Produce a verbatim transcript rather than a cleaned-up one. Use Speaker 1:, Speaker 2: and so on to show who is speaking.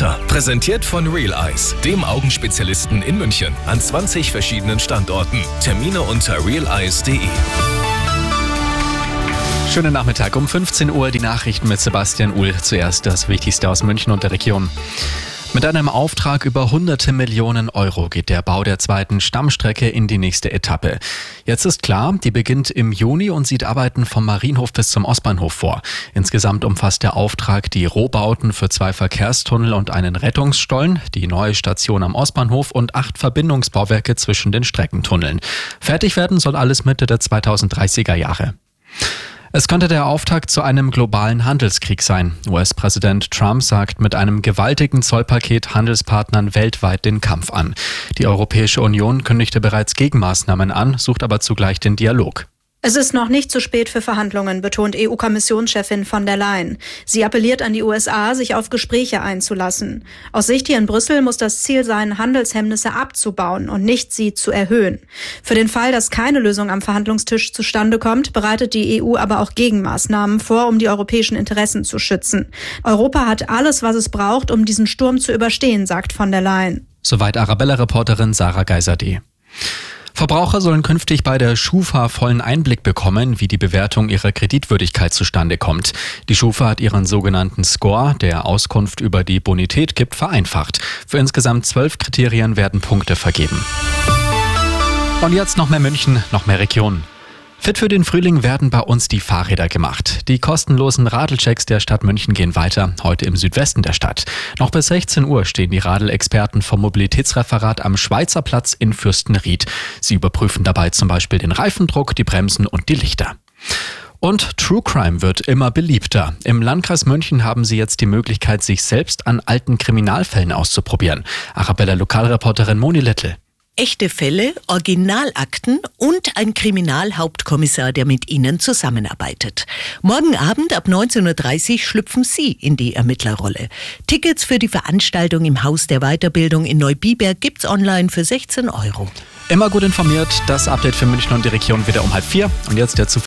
Speaker 1: Wetter. Präsentiert von Real Eyes, dem Augenspezialisten in München. An zwanzig verschiedenen Standorten. Termine unter real eyes punkt de.
Speaker 2: Schönen Nachmittag um fünfzehn Uhr, die Nachrichten mit Sebastian Uhl. Zuerst das Wichtigste aus München und der Region. Mit einem Auftrag über hunderte Millionen Euro geht der Bau der zweiten Stammstrecke in die nächste Etappe. Jetzt ist klar, die beginnt im Juni und sieht Arbeiten vom Marienhof bis zum Ostbahnhof vor. Insgesamt umfasst der Auftrag die Rohbauten für zwei Verkehrstunnel und einen Rettungsstollen, die neue Station am Ostbahnhof und acht Verbindungsbauwerke zwischen den Streckentunneln. Fertig werden soll alles Mitte der zweitausenddreißiger Jahre. Es könnte der Auftakt zu einem globalen Handelskrieg sein. U S-Präsident Trump sagt mit einem gewaltigen Zollpaket Handelspartnern weltweit den Kampf an. Die Europäische Union kündigte bereits Gegenmaßnahmen an, sucht aber zugleich den Dialog.
Speaker 3: Es ist noch nicht zu spät für Verhandlungen, betont E U-Kommissionschefin von der Leyen. Sie appelliert an die U S A, sich auf Gespräche einzulassen. Aus Sicht hier in Brüssel muss das Ziel sein, Handelshemmnisse abzubauen und nicht sie zu erhöhen. Für den Fall, dass keine Lösung am Verhandlungstisch zustande kommt, bereitet die E U aber auch Gegenmaßnahmen vor, um die europäischen Interessen zu schützen. Europa hat alles, was es braucht, um diesen Sturm zu überstehen, sagt von der Leyen.
Speaker 2: Soweit Arabella-Reporterin Sarah Geiserde. Verbraucher sollen künftig bei der Schufa vollen Einblick bekommen, wie die Bewertung ihrer Kreditwürdigkeit zustande kommt. Die Schufa hat ihren sogenannten Score, der Auskunft über die Bonität gibt, vereinfacht. Für insgesamt zwölf Kriterien werden Punkte vergeben. Und jetzt noch mehr München, noch mehr Region. Fit für den Frühling werden bei uns die Fahrräder gemacht. Die kostenlosen Radelchecks der Stadt München gehen weiter, heute im Südwesten der Stadt. Noch bis sechzehn Uhr stehen die Radelexperten vom Mobilitätsreferat am Schweizer Platz in Fürstenried. Sie überprüfen dabei zum Beispiel den Reifendruck, die Bremsen und die Lichter. Und True Crime wird immer beliebter. Im Landkreis München haben sie jetzt die Möglichkeit, sich selbst an alten Kriminalfällen auszuprobieren. Arabella-Lokalreporterin Moni Littl.
Speaker 4: Echte Fälle, Originalakten und ein Kriminalhauptkommissar, der mit ihnen zusammenarbeitet. Morgen Abend ab neunzehn Uhr dreißig schlüpfen Sie in die Ermittlerrolle. Tickets für die Veranstaltung im Haus der Weiterbildung in Neubiberg gibt's online für sechzehn Euro.
Speaker 2: Immer gut informiert, das Update für München und die Region wieder um halb vier. Und jetzt der